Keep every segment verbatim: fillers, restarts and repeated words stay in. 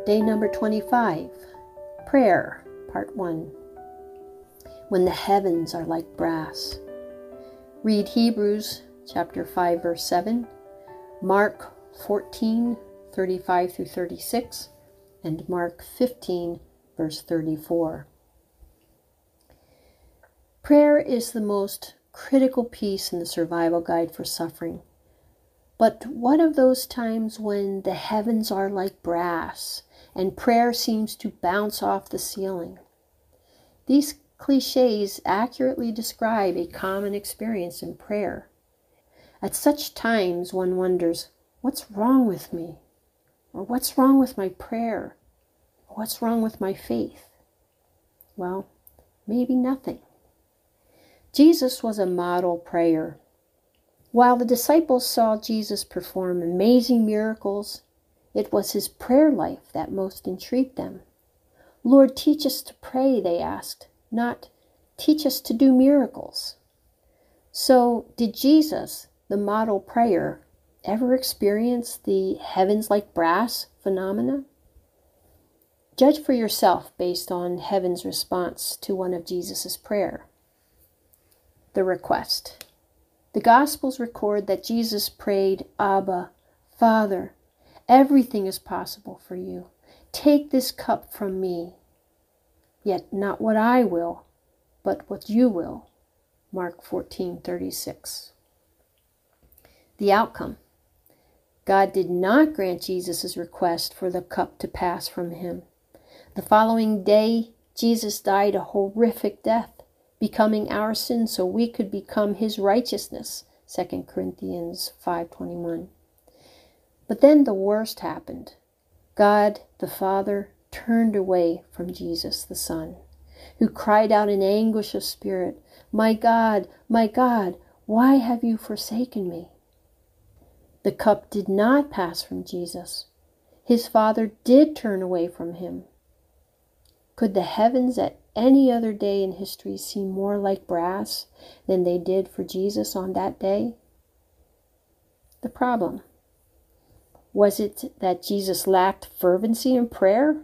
Day number twenty-five, Prayer, Part one. When the heavens are like brass. Read Hebrews chapter five, verse seven, Mark fourteen, thirty-five through thirty-six, and Mark fifteen, verse thirty-four. Prayer is the most critical piece in the survival guide for suffering. But what of those times when the heavens are like brass and prayer seems to bounce off the ceiling? These cliches accurately describe a common experience in prayer. At such times one wonders, what's wrong with me? Or what's wrong with my prayer? Or what's wrong with my faith? Well, maybe nothing. Jesus was a model prayer. While the disciples saw Jesus perform amazing miracles, it was his prayer life that most intrigued them. Lord, teach us to pray, they asked, not teach us to do miracles. So, did Jesus, the model prayer, ever experience the heavens like brass phenomena? Judge for yourself based on heaven's response to one of Jesus' prayer. The request. The Gospels record that Jesus prayed, Abba, Father, everything is possible for you. Take this cup from me. Yet not what I will, but what you will. Mark fourteen, thirty-six. The outcome. God did not grant Jesus' request for the cup to pass from him. The following day, Jesus died a horrific death, becoming our sin so we could become his righteousness, Second Corinthians five twenty-one. But then the worst happened. God, the Father, turned away from Jesus, the Son, who cried out in anguish of spirit, My God, my God, why have you forsaken me? The cup did not pass from Jesus. His Father did turn away from him. Could the heavens at any other day in history seem more like brass than they did for Jesus on that day? The problem. Was it that Jesus lacked fervency in prayer?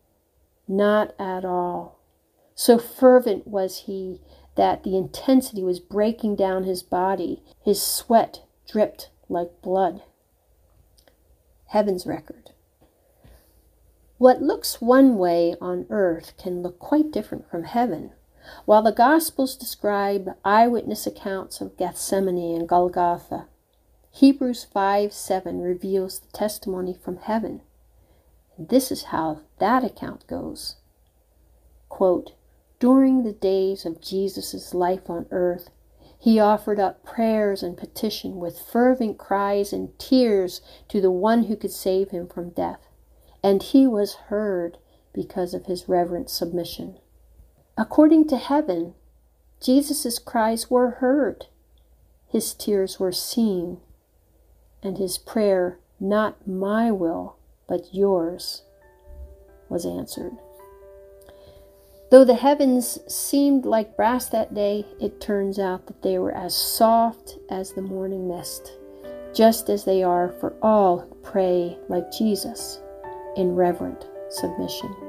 Not at all. So fervent was he that the intensity was breaking down his body. His sweat dripped like blood. Heaven's record. What looks one way on earth can look quite different from heaven. While the Gospels describe eyewitness accounts of Gethsemane and Golgotha, Hebrews five seven reveals the testimony from heaven. And this is how that account goes. Quote, During the days of Jesus' life on earth, he offered up prayers and petition with fervent cries and tears to the one who could save him from death. And he was heard because of his reverent submission. According to heaven, Jesus' cries were heard, his tears were seen, and his prayer, not my will, but yours, was answered. Though the heavens seemed like brass that day, it turns out that they were as soft as the morning mist, just as they are for all who pray like Jesus, in reverent submission.